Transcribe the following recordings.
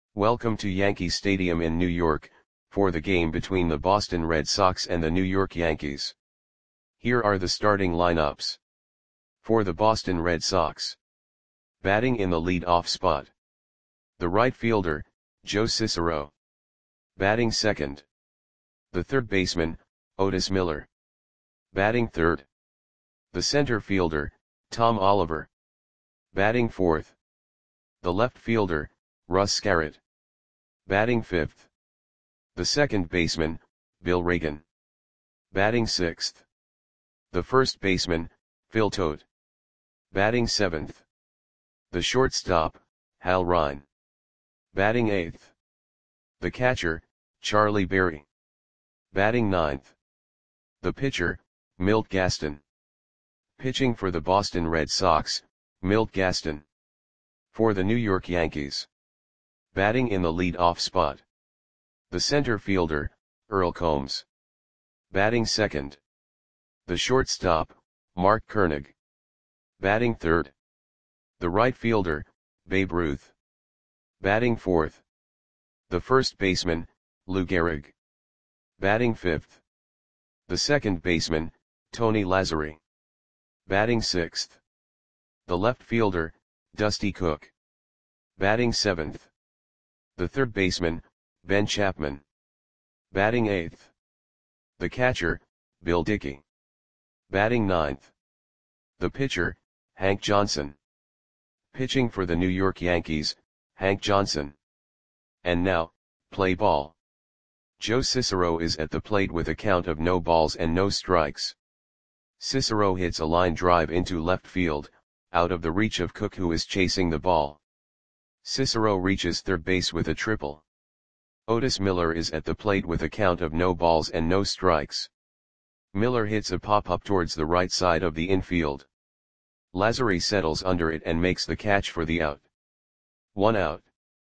Welcome to Yankee Stadium in New York, for the game between the Boston Red Sox and the New York Yankees. Here are the starting lineups. For the Boston Red Sox. Batting in the lead-off spot. The right fielder, Joe Cicero. Batting second. The third baseman, Otis Miller. Batting third. The center fielder, Tom Oliver. Batting fourth. The left fielder, Russ Scarrett. Batting fifth. The second baseman, Bill Reagan. Batting sixth. The first baseman, Phil Tote. Batting seventh. The shortstop, Hal Ryan. Batting eighth. The catcher, Charlie Berry. Batting ninth. The pitcher, Milt Gaston. Pitching for the Boston Red Sox, Milt Gaston. For the New York Yankees. Batting in the lead-off spot. The center fielder, Earl Combs. Batting second. The shortstop, Mark Koenig. Batting third. The right fielder, Babe Ruth. Batting fourth. The first baseman, Lou Gehrig. Batting fifth. The second baseman, Tony Lazzeri. Batting sixth. The left fielder, Dusty Cook. Batting seventh. The third baseman, Ben Chapman. Batting eighth. The catcher, Bill Dickey. Batting ninth. The pitcher, Hank Johnson. Pitching for the New York Yankees, Hank Johnson. And now, play ball. Joe Cicero is at the plate with a count of no balls and no strikes. Cicero hits a line drive into left field, out of the reach of Cook, who is chasing the ball. Cicero reaches third base with a triple. Otis Miller is at the plate with a count of no balls and no strikes. Miller hits a pop-up towards the right side of the infield. Lazzeri settles under it and makes the catch for the out. 1 out.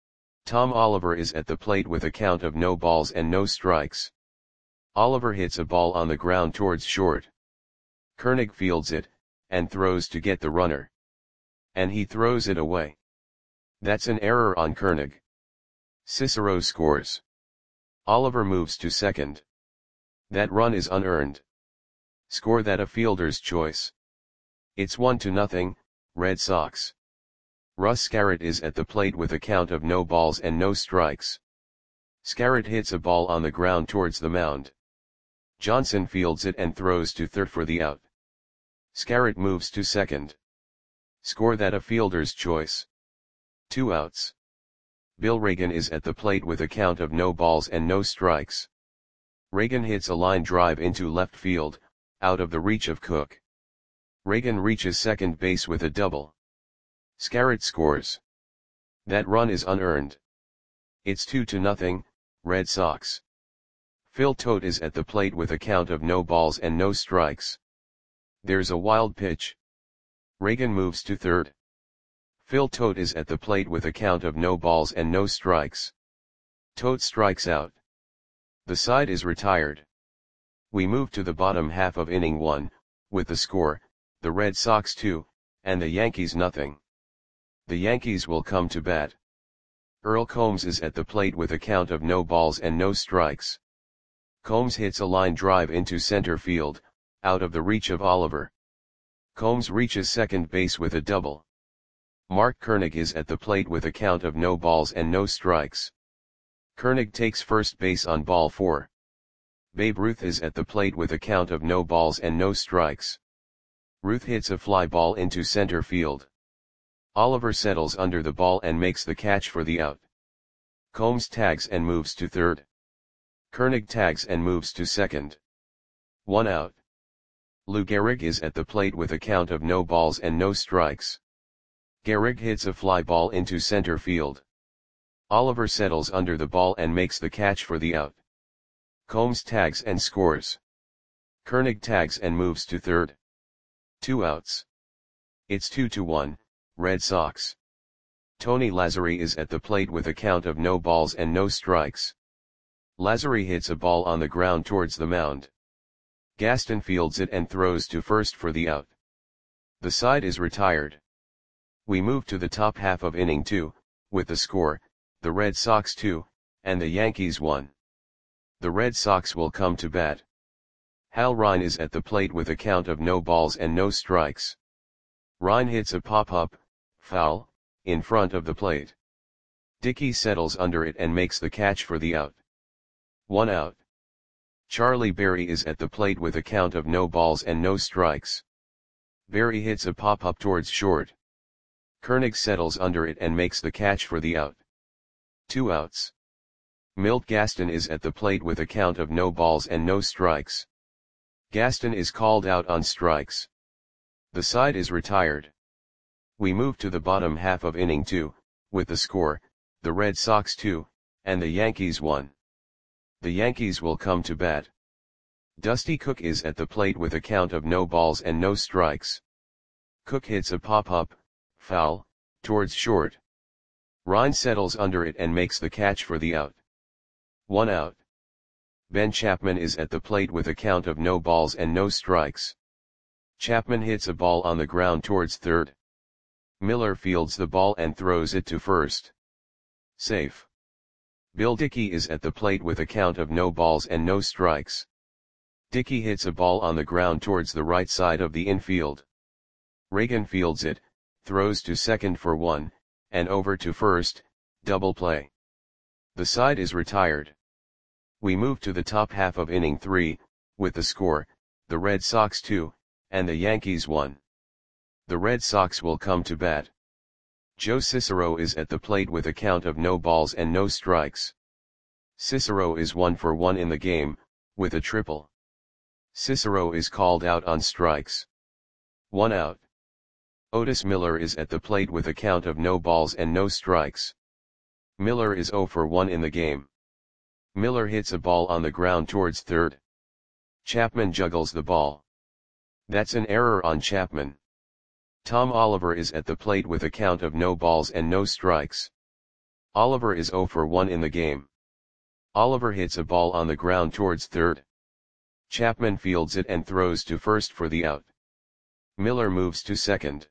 Tom Oliver is at the plate with a count of no balls and no strikes. Oliver hits a ball on the ground towards short. Koenig fields it, and throws to get the runner. And he throws it away. That's an error on Koenig. Cicero scores. Oliver moves to second. That run is unearned. Score that a fielder's choice. It's 1-0, Red Sox. Russ Scarrett is at the plate with a count of no balls and no strikes. Scarrett hits a ball on the ground towards the mound. Johnson fields it and throws to third for the out. Scarrett moves to second. Score that a fielder's choice. 2 outs. Bill Reagan is at the plate with a count of no balls and no strikes. Reagan hits a line drive into left field, out of the reach of Cook. Reagan reaches second base with a double. Scarrett scores. That run is unearned. It's 2-0, Red Sox. Phil Tote is at the plate with a count of no balls and no strikes. There's a wild pitch. Reagan moves to third. Phil Tote is at the plate with a count of no balls and no strikes. Tote strikes out. The side is retired. We move to the bottom half of inning 1, with the score, the Red Sox 2, and the Yankees nothing. The Yankees will come to bat. Earl Combs is at the plate with a count of no balls and no strikes. Combs hits a line drive into center field, out of the reach of Oliver. Combs reaches second base with a double. Mark Koenig is at the plate with a count of no balls and no strikes. Koenig takes first base on ball 4. Babe Ruth is at the plate with a count of no balls and no strikes. Ruth hits a fly ball into center field. Oliver settles under the ball and makes the catch for the out. Combs tags and moves to third. Koenig tags and moves to second. 1 out. Lou Gehrig is at the plate with a count of no balls and no strikes. Gehrig hits a fly ball into center field. Oliver settles under the ball and makes the catch for the out. Combs tags and scores. Koenig tags and moves to third. 2 outs. It's 2-1, Red Sox. Tony Lazzeri is at the plate with a count of no balls and no strikes. Lazzeri hits a ball on the ground towards the mound. Gaston fields it and throws to first for the out. The side is retired. We move to the top half of inning 2, with the score, the Red Sox 2, and the Yankees 1. The Red Sox will come to bat. Hal Ryan is at the plate with a count of no balls and no strikes. Ryan hits a pop-up, foul, in front of the plate. Dickey settles under it and makes the catch for the out. 1 out. Charlie Berry is at the plate with a count of no balls and no strikes. Berry hits a pop-up towards short. Koenig settles under it and makes the catch for the out. 2 outs. Milt Gaston is at the plate with a count of no balls and no strikes. Gaston is called out on strikes. The side is retired. We move to the bottom half of inning 2, with the score, the Red Sox 2, and the Yankees 1. The Yankees will come to bat. Dusty Cook is at the plate with a count of no balls and no strikes. Cook hits a pop-up, foul, towards short. Ryan settles under it and makes the catch for the out. 1 out. Ben Chapman is at the plate with a count of no balls and no strikes. Chapman hits a ball on the ground towards third. Miller fields the ball and throws it to first. Safe. Bill Dickey is at the plate with a count of no balls and no strikes. Dickey hits a ball on the ground towards the right side of the infield. Reagan fields it, throws to second for 1, and over to first, double play. The side is retired. We move to the top half of inning 3, with the score, the Red Sox 2, and the Yankees 1. The Red Sox will come to bat. Joe Cicero is at the plate with a count of no balls and no strikes. Cicero is 1 for 1 in the game, with a triple. Cicero is called out on strikes. 1 out. Otis Miller is at the plate with a count of no balls and no strikes. Miller is 0 for 1 in the game. Miller hits a ball on the ground towards third. Chapman juggles the ball. That's an error on Chapman. Tom Oliver is at the plate with a count of no balls and no strikes. Oliver is 0 for 1 in the game. Oliver hits a ball on the ground towards third. Chapman fields it and throws to first for the out. Miller moves to second.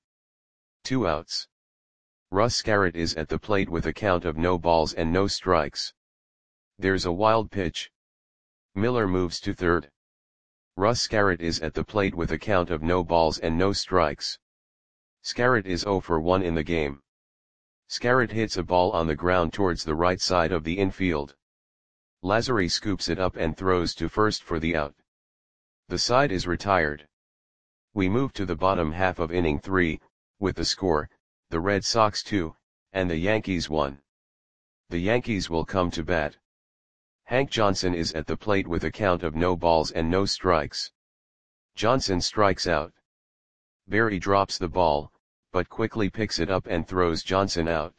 2 outs. Russ Garrett is at the plate with a count of no balls and no strikes. There's a wild pitch. Miller moves to third. Russ Garrett is at the plate with a count of no balls and no strikes. Scarrett is 0 for 1 in the game. Scarrett hits a ball on the ground towards the right side of the infield. Lazary scoops it up and throws to first for the out. The side is retired. We move to the bottom half of inning 3, with the score, the Red Sox 2, and the Yankees 1. The Yankees will come to bat. Hank Johnson is at the plate with a count of no balls and no strikes. Johnson strikes out. Berry drops the ball, but quickly picks it up and throws Johnson out.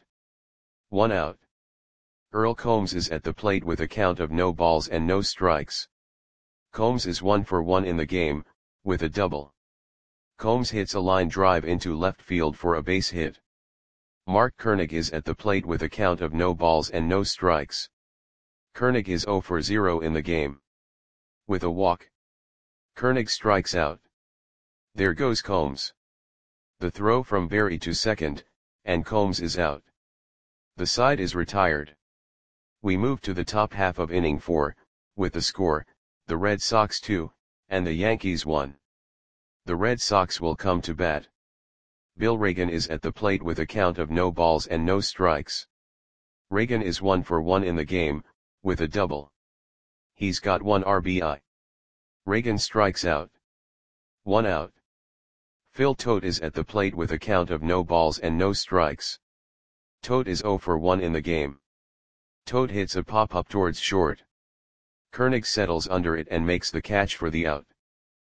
1 out. Earl Combs is at the plate with a count of no balls and no strikes. Combs is 1 for 1 in the game, with a double. Combs hits a line drive into left field for a base hit. Mark Koenig is at the plate with a count of no balls and no strikes. Koenig is 0 for 0 in the game. With a walk. Koenig strikes out. There goes Combs. The throw from Berry to second, and Combs is out. The side is retired. We move to the top half of inning 4, with the score, the Red Sox 2, and the Yankees 1. The Red Sox will come to bat. Bill Reagan is at the plate with a count of no balls and no strikes. Reagan is 1 for 1 in the game, with a double. He's got 1 RBI. Reagan strikes out. 1 out. Phil Tote is at the plate with a count of no balls and no strikes. Tote is 0 for 1 in the game. Tote hits a pop-up towards short. Koenig settles under it and makes the catch for the out.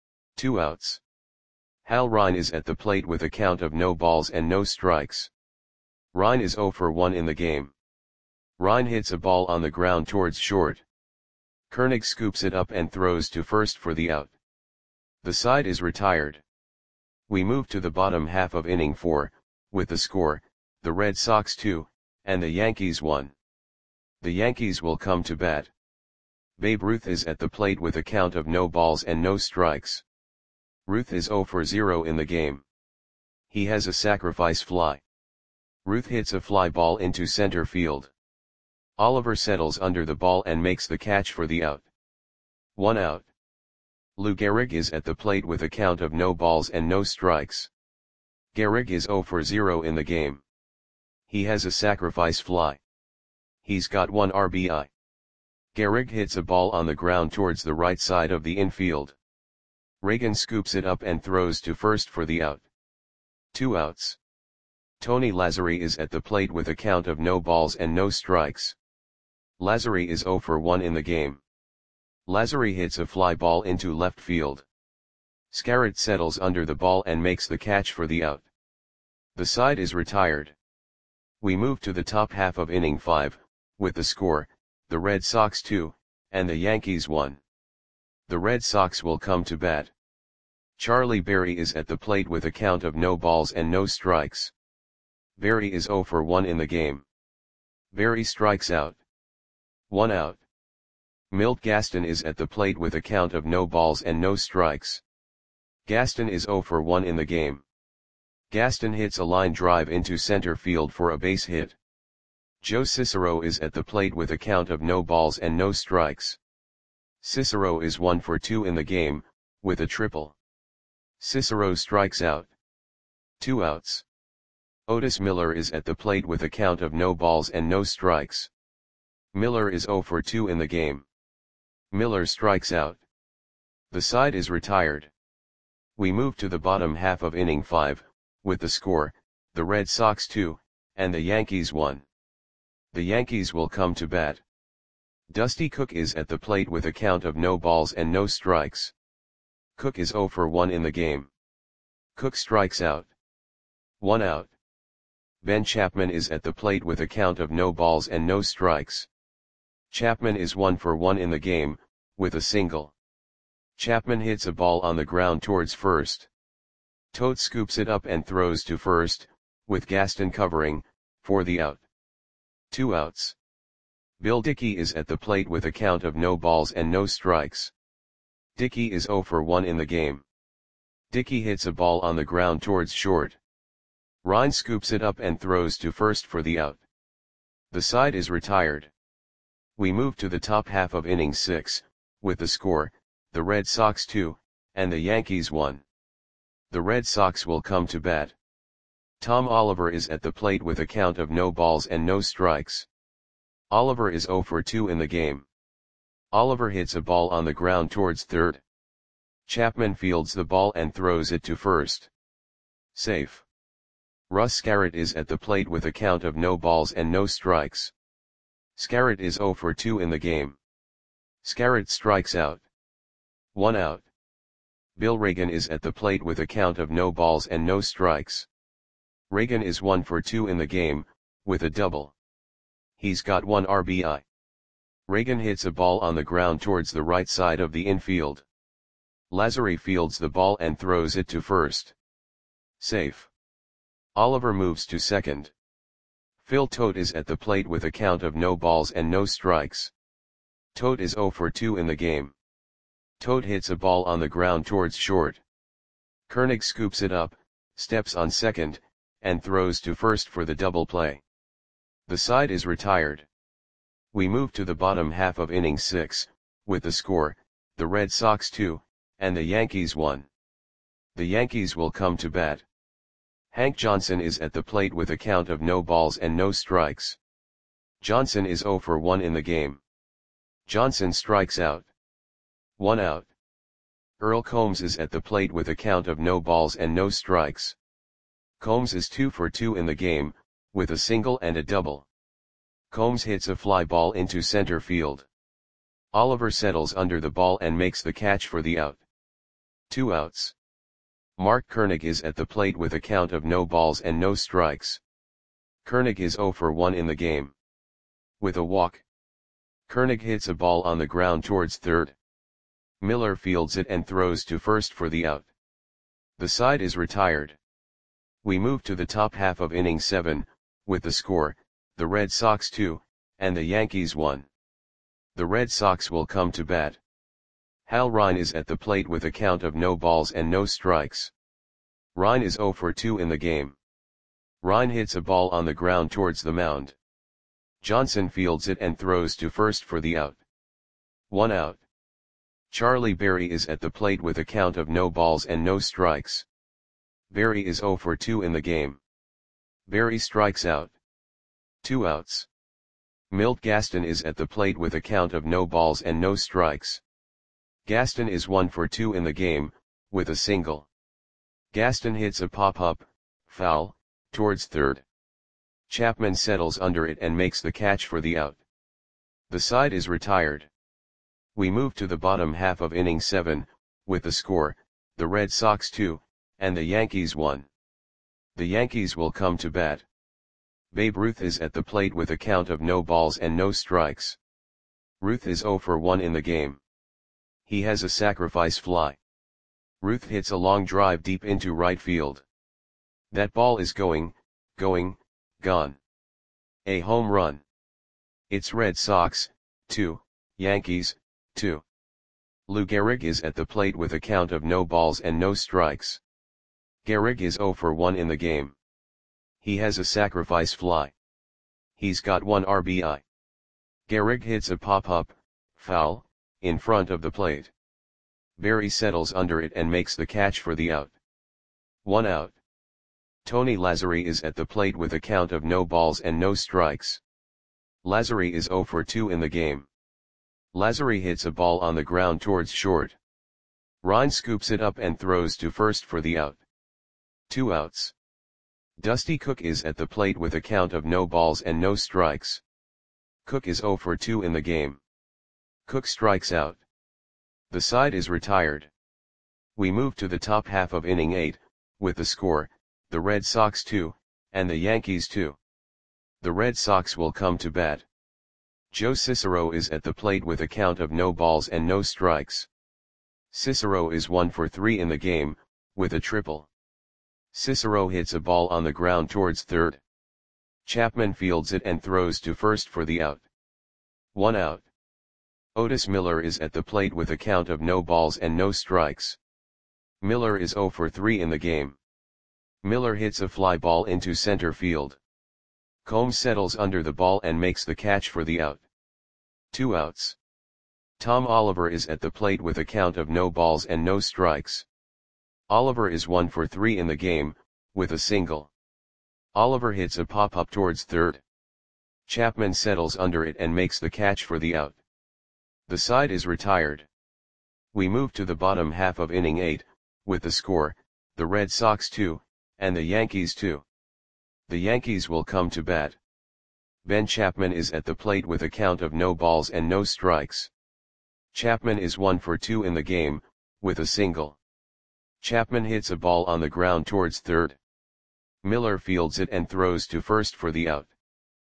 2 outs. Hal Ryan is at the plate with a count of no balls and no strikes. Ryan is 0 for 1 in the game. Ryan hits a ball on the ground towards short. Koenig scoops it up and throws to first for the out. The side is retired. We move to the bottom half of inning 4, with the score, the Red Sox 2, and the Yankees 1. The Yankees will come to bat. Babe Ruth is at the plate with a count of no balls and no strikes. Ruth is 0 for 0 in the game. He has a sacrifice fly. Ruth hits a fly ball into center field. Oliver settles under the ball and makes the catch for the out. 1 out. Lou Gehrig is at the plate with a count of no balls and no strikes. Gehrig is 0 for 0 in the game. He has a sacrifice fly. He's got 1 RBI. Gehrig hits a ball on the ground towards the right side of the infield. Reagan scoops it up and throws to first for the out. 2 outs. Tony Lazzeri is at the plate with a count of no balls and no strikes. Lazzeri is 0 for 1 in the game. Lazzeri hits a fly ball into left field. Scarrett settles under the ball and makes the catch for the out. The side is retired. We move to the top half of inning 5, with the score, the Red Sox 2, and the Yankees 1. The Red Sox will come to bat. Charlie Berry is at the plate with a count of no balls and no strikes. Berry is 0 for 1 in the game. Berry strikes out. 1 out. Milt Gaston is at the plate with a count of no balls and no strikes. Gaston is 0 for 1 in the game. Gaston hits a line drive into center field for a base hit. Joe Cicero is at the plate with a count of no balls and no strikes. Cicero is 1 for 2 in the game, with a triple. Cicero strikes out. 2 outs. Otis Miller is at the plate with a count of no balls and no strikes. Miller is 0 for 2 in the game. Miller strikes out. The side is retired. We move to the bottom half of inning 5, with the score, the Red Sox 2, and the Yankees 1. The Yankees will come to bat. Dusty Cook is at the plate with a count of no balls and no strikes. Cook is 0 for 1 in the game. Cook strikes out. 1 out. Ben Chapman is at the plate with a count of no balls and no strikes. Chapman is 1 for 1 in the game, with a single. Chapman hits a ball on the ground towards first. Tote scoops it up and throws to first, with Gaston covering, for the out. 2 outs. Bill Dickey is at the plate with a count of no balls and no strikes. Dickey is 0 for 1 in the game. Dickey hits a ball on the ground towards short. Ryan scoops it up and throws to first for the out. The side is retired. We move to the top half of inning 6, with the score, the Red Sox 2, and the Yankees 1. The Red Sox will come to bat. Tom Oliver is at the plate with a count of no balls and no strikes. Oliver is 0 for 2 in the game. Oliver hits a ball on the ground towards third. Chapman fields the ball and throws it to first. Safe. Russ Scarrett is at the plate with a count of no balls and no strikes. Scarrett is 0 for 2 in the game. Scarrett strikes out. 1 out. Bill Reagan is at the plate with a count of no balls and no strikes. Reagan is 1 for 2 in the game, with a double. He's got 1 RBI. Reagan hits a ball on the ground towards the right side of the infield. Lazzeri fields the ball and throws it to first. Safe. Oliver moves to second. Phil Tote is at the plate with a count of no balls and no strikes. Tote is 0 for 2 in the game. Tote hits a ball on the ground towards short. Koenig scoops it up, steps on second, and throws to first for the double play. The side is retired. We move to the bottom half of inning 6, with the score, the Red Sox 2, and the Yankees 1. The Yankees will come to bat. Hank Johnson is at the plate with a count of no balls and no strikes. Johnson is 0 for 1 in the game. Johnson strikes out. 1 out. Earl Combs is at the plate with a count of no balls and no strikes. Combs is 2 for 2 in the game, with a single and a double. Combs hits a fly ball into center field. Oliver settles under the ball and makes the catch for the out. 2 outs. Mark Koenig is at the plate with a count of no balls and no strikes. Koenig is 0 for 1 in the game. With a walk. Koenig hits a ball on the ground towards third. Miller fields it and throws to first for the out. The side is retired. We move to the top half of inning 7, with the score, the Red Sox 2, and the Yankees 1. The Red Sox will come to bat. Hal Rine is at the plate with a count of no balls and no strikes. Rine is 0 for 2 in the game. Rine hits a ball on the ground towards the mound. Johnson fields it and throws to first for the out. 1 out. Charlie Berry is at the plate with a count of no balls and no strikes. Berry is 0 for 2 in the game. Berry strikes out. 2 outs. Milt Gaston is at the plate with a count of no balls and no strikes. Gaston is 1 for 2 in the game, with a single. Gaston hits a pop-up, foul, towards third. Chapman settles under it and makes the catch for the out. The side is retired. We move to the bottom half of inning 7, with the score, the Red Sox 2, and the Yankees 1. The Yankees will come to bat. Babe Ruth is at the plate with a count of no balls and no strikes. Ruth is 0 for 1 in the game. He has a sacrifice fly. Ruth hits a long drive deep into right field. That ball is going, gone. A home run. It's Red Sox, 2, Yankees, 2. Lou Gehrig is at the plate with a count of no balls and no strikes. Gehrig is 0 for 1 in the game. He has a sacrifice fly. He's got 1 RBI. Gehrig hits a pop-up, foul, in front of the plate. Berry settles under it and makes the catch for the out. 1 out. Tony Lazzeri is at the plate with a count of no balls and no strikes. Lazzeri is 0 for 2 in the game. Lazzeri hits a ball on the ground towards short. Ryan scoops it up and throws to first for the out. 2 outs. Dusty Cook is at the plate with a count of no balls and no strikes. Cook is 0 for 2 in the game. Cook strikes out. The side is retired. We move to the top half of inning 8, with the score, the Red Sox 2, and the Yankees 2. The Red Sox will come to bat. Joe Cicero is at the plate with a count of no balls and no strikes. Cicero is 1 for 3 in the game, with a triple. Cicero hits a ball on the ground towards third. Chapman fields it and throws to first for the out. 1 out. Otis Miller is at the plate with a count of no balls and no strikes. Miller is 0 for 3 in the game. Miller hits a fly ball into center field. Combs settles under the ball and makes the catch for the out. 2 outs. Tom Oliver is at the plate with a count of no balls and no strikes. Oliver is 1 for 3 in the game, with a single. Oliver hits a pop-up towards third. Chapman settles under it and makes the catch for the out. The side is retired. We move to the bottom half of inning 8, with the score, the Red Sox 2, and the Yankees 2. The Yankees will come to bat. Ben Chapman is at the plate with a count of no balls and no strikes. Chapman is 1 for 2 in the game, with a single. Chapman hits a ball on the ground towards third. Miller fields it and throws to first for the out.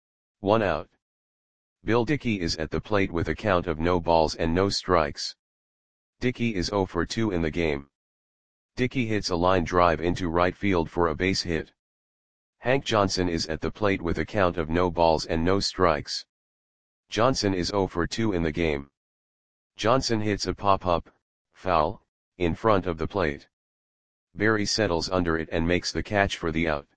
1 out. Bill Dickey is at the plate with a count of no balls and no strikes. Dickey is 0 for 2 in the game. Dickey hits a line drive into right field for a base hit. Hank Johnson is at the plate with a count of no balls and no strikes. Johnson is 0 for 2 in the game. Johnson hits a pop-up, foul, in front of the plate. Berry settles under it and makes the catch for the out.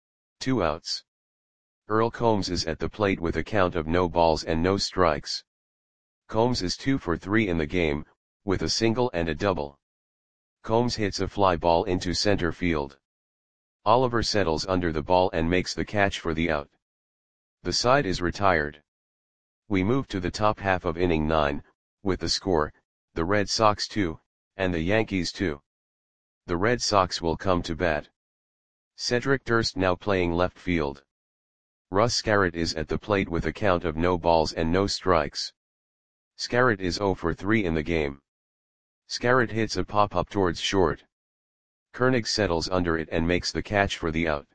2 outs. Earl Combs is at the plate with a count of no balls and no strikes. Combs is 2 for 3 in the game, with a single and a double. Combs hits a fly ball into center field. Oliver settles under the ball and makes the catch for the out. The side is retired. We move to the top half of inning 9, with the score, the Red Sox 2, and the Yankees 2. The Red Sox will come to bat. Cedric Durst now playing left field. Russ Scarrett is at the plate with a count of no balls and no strikes. Scarrett is 0 for 3 in the game. Scarrett hits a pop-up towards short. Koenig settles under it and makes the catch for the out.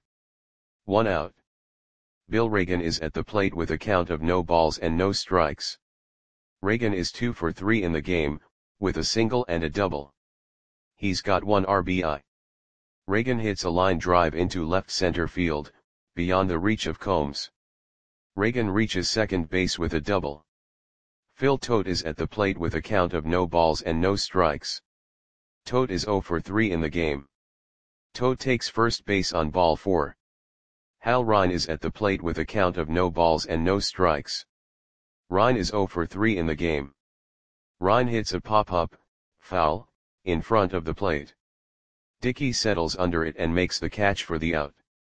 1 out. Bill Reagan is at the plate with a count of no balls and no strikes. Reagan is 2 for 3 in the game, with a single and a double. He's got 1 RBI. Reagan hits a line drive into left center field, beyond the reach of Combs. Reagan reaches second base with a double. Phil Tote is at the plate with a count of no balls and no strikes. Tote is 0 for 3 in the game. Tote takes first base on ball 4. Hal Ryan is at the plate with a count of no balls and no strikes. Ryan is 0 for 3 in the game. Ryan hits a pop-up, foul, in front of the plate. Dickey settles under it and makes the catch for the out.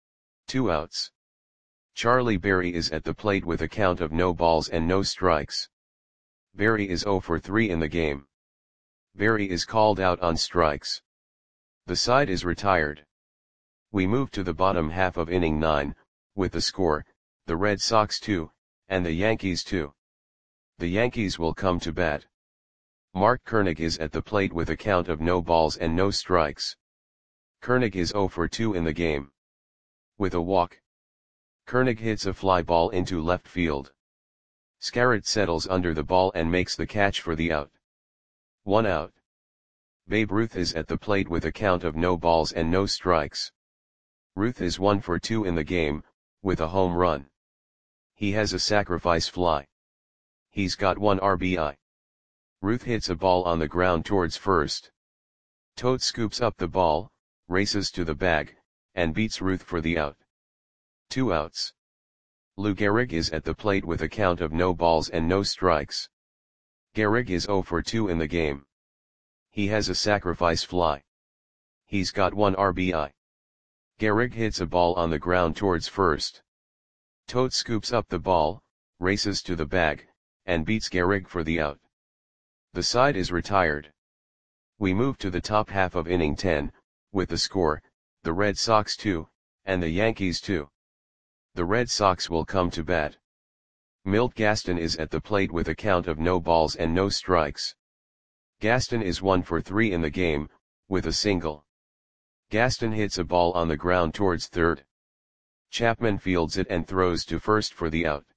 2 outs. Charlie Berry is at the plate with a count of no balls and no strikes. Berry is 0 for 3 in the game. Berry is called out on strikes. The side is retired. We move to the bottom half of inning 9, with the score, the Red Sox 2, and the Yankees 2. The Yankees will come to bat. Mark Koenig is at the plate with a count of no balls and no strikes. Koenig is 0 for 2 in the game. With a walk, Koenig hits a fly ball into left field. Scarrett settles under the ball and makes the catch for the out. 1 out. Babe Ruth is at the plate with a count of no balls and no strikes. Ruth is 1 for 2 in the game, with a home run. He has a sacrifice fly. He's got 1 RBI. Ruth hits a ball on the ground towards first. Todt scoops up the ball, races to the bag, and beats Ruth for the out. 2 outs. Lou Gehrig is at the plate with a count of no balls and no strikes. Gehrig is 0 for 2 in the game. He has a sacrifice fly. He's got 1 RBI. Gehrig hits a ball on the ground towards first. Todt scoops up the ball, races to the bag, and beats Gehrig for the out. The side is retired. We move to the top half of inning 10, with the score, the Red Sox 2, and the Yankees 2. The Red Sox will come to bat. Milt Gaston is at the plate with a count of no balls and no strikes. Gaston is 1 for 3 in the game, with a single. Gaston hits a ball on the ground towards third. Chapman fields it and throws to first for the out.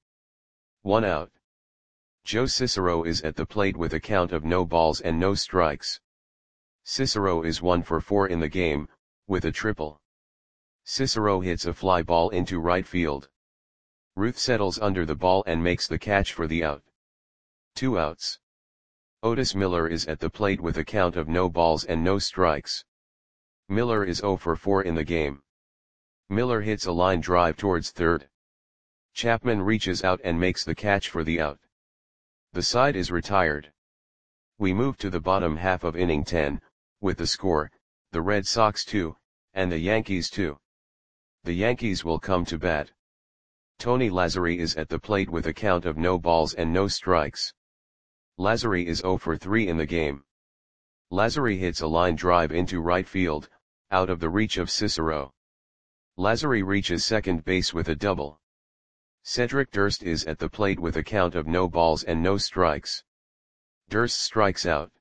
1 out. Joe Cicero is at the plate with a count of no balls and no strikes. Cicero is 1 for 4 in the game, with a triple. Cicero hits a fly ball into right field. Ruth settles under the ball and makes the catch for the out. 2 outs. Otis Miller is at the plate with a count of no balls and no strikes. Miller is 0 for 4 in the game. Miller hits a line drive towards third. Chapman reaches out and makes the catch for the out. The side is retired. We move to the bottom half of inning 10, with the score, the Red Sox 2, and the Yankees 2. The Yankees will come to bat. Tony Lazzeri is at the plate with a count of no balls and no strikes. Lazzeri is 0 for 3 in the game. Lazzeri hits a line drive into right field, out of the reach of Cicero. Lazzeri reaches second base with a double. Cedric Durst is at the plate with a count of no balls and no strikes. Durst strikes out.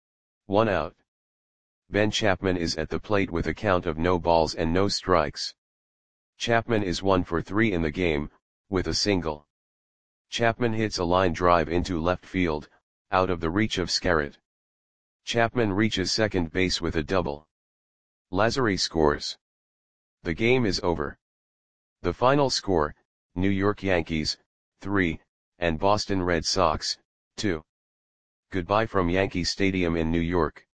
1 out. Ben Chapman is at the plate with a count of no balls and no strikes. Chapman is 1 for 3 in the game, with a single. Chapman hits a line drive into left field, out of the reach of Scarrett. Chapman reaches second base with a double. Lazzeri scores. The game is over. The final score, New York Yankees, 3, and Boston Red Sox, 2. Goodbye from Yankee Stadium in New York.